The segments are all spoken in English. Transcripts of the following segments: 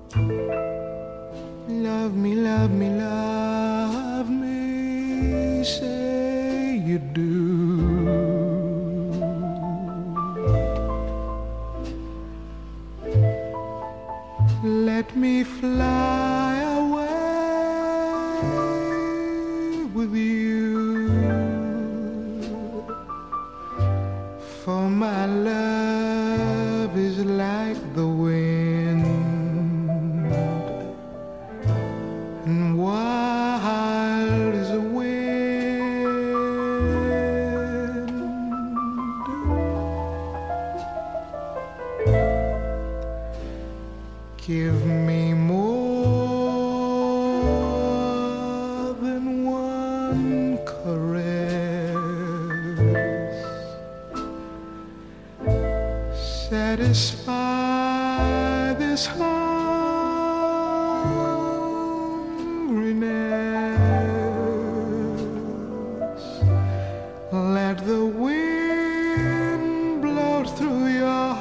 Love me, love me, love me, say you do. Let me fly away with you, for my love is like the wind, and wild as a wind. Give me more than one caress, satisfy this hungriness. Let the wind blow through your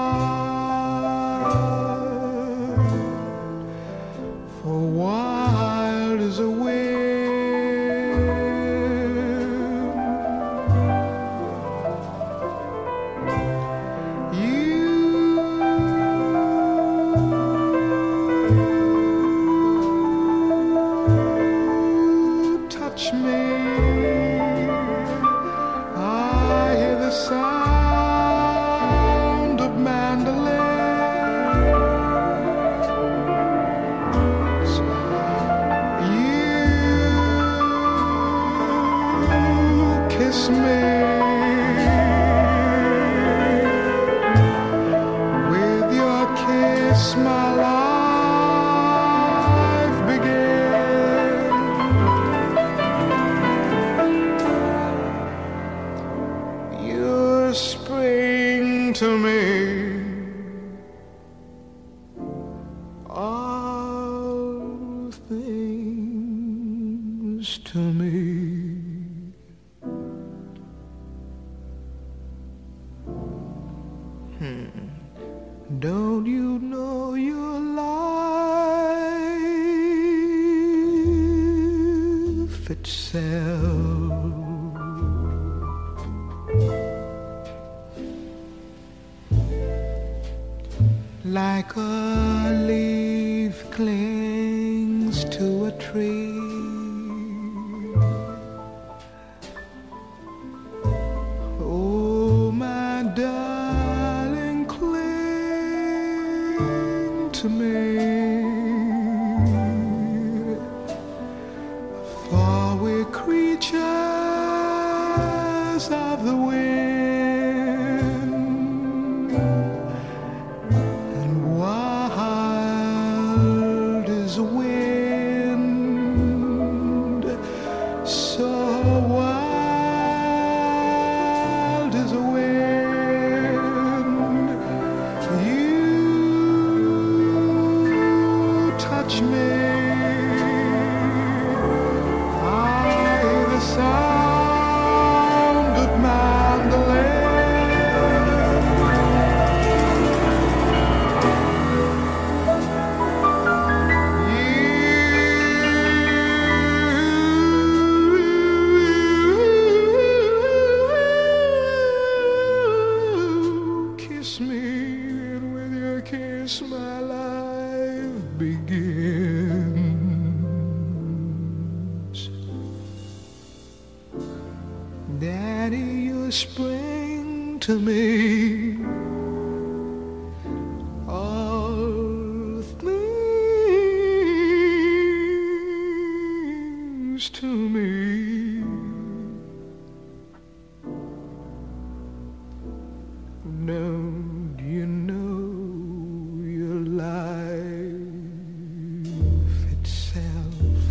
heart, for wild as a wind. Touch me, I hear the sound of mandolins. You kiss me with your kiss, my life begins. You're spring to me, all things to me. Don't you know your life itself? Like a leaf clings to a tree, oh my darling, cling to me, for we're creatures of the wind. So wild as a wind, you touch me, I hear the sound of mandolin. Kiss me, and with your kiss my life begins. Daddy, you're spring to me, all things to me. Don't you know your life itself?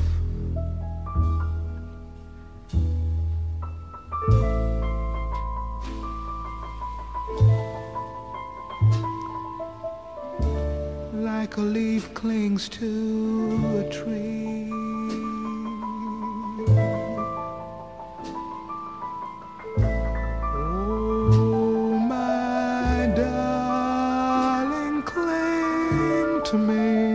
Like a leaf clings to a tree, oh my darling, cling to me.